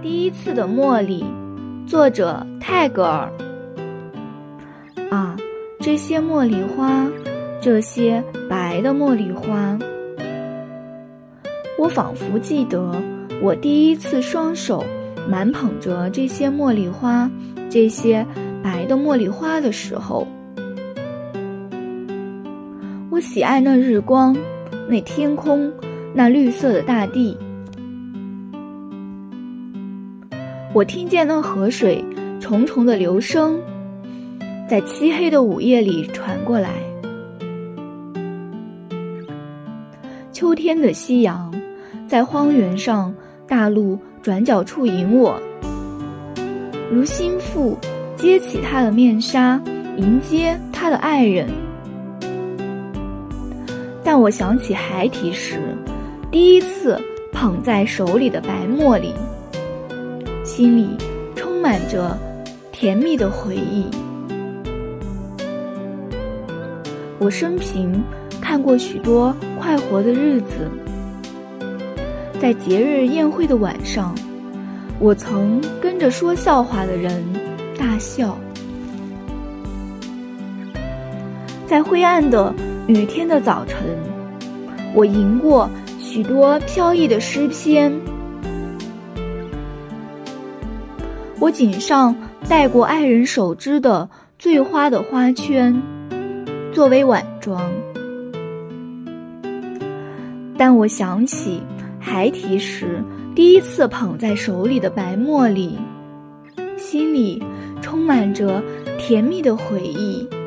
第一次的茉莉，作者泰戈尔。啊，这些茉莉花，这些白的茉莉花，我仿佛记得我第一次双手满捧着这些茉莉花，这些白的茉莉花的时候。我喜爱那日光，那天空，那绿色的大地。我听见那河水重重的流声，在漆黑的午夜里传过来。秋天的夕阳在荒原上大路转角处迎我，如心腹揭起他的面纱，迎接他的爱人。但我想起孩提时第一次捧在手里的白茉莉，心里充满着甜蜜的回忆。我生平看过许多快活的日子，在节日宴会的晚上，我曾跟着说笑话的人大笑。在灰暗的雨天的早晨，我吟过许多飘逸的诗篇。我颈上戴过爱人手织的醉花的花圈，作为晚装。但我想起孩提时第一次捧在手里的白茉莉，心里充满着甜蜜的回忆。